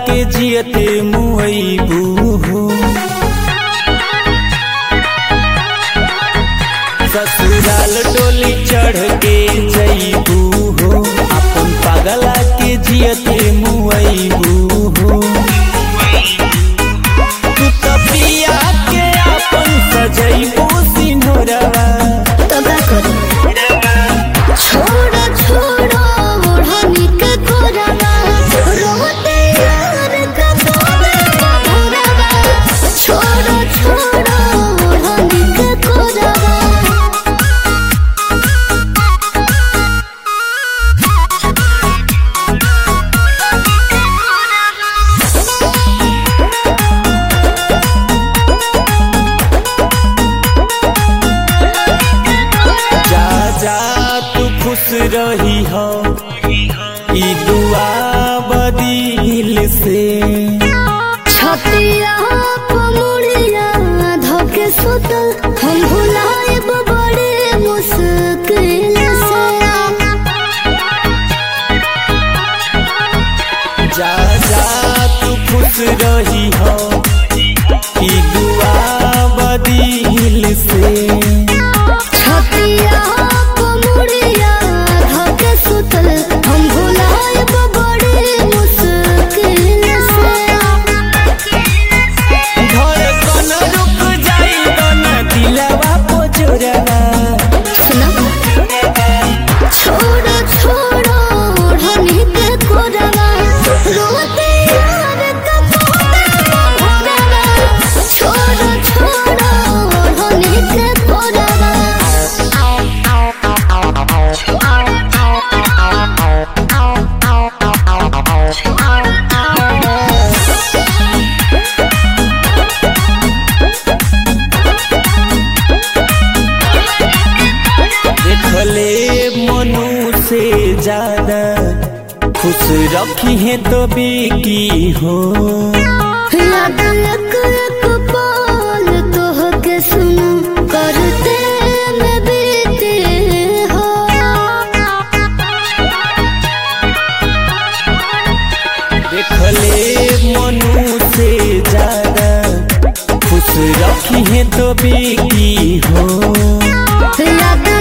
के जियते मुईबू हो। ससुराल डोली चढ़ के जईबू हो, अपन पागला के जियते मुईबू हो। तू तो पिया के अपन सजईबू सिंहरवा, छोड़ो छोड़ो ओढ़नी के कोरवा, रोते यार का कोरवा। छोड़ो छोड़ो ओढ़नी के कोरवा। खुश रही हो ई दुआ बदिल से। छतिया पमुड़िया धोके सुतल हम भुलाएब बड़े मुश्किल से। जा जा तू खुश रही हो ई दुआ बदिल से। छतिया छोड़ो छोड़ो ओढ़नी के कोरवा, रोते यार का कोरवा। छोड़ो छोड़ो ओढ़नी के कोरवा। देखले मनु से ज्यादा खुश रखी है तो बेकी हो। याद एक एक पल तोहके सुनो करते में बीते हो। देखले मनु से ज्यादा खुश रखी है तो बेकी हो। याद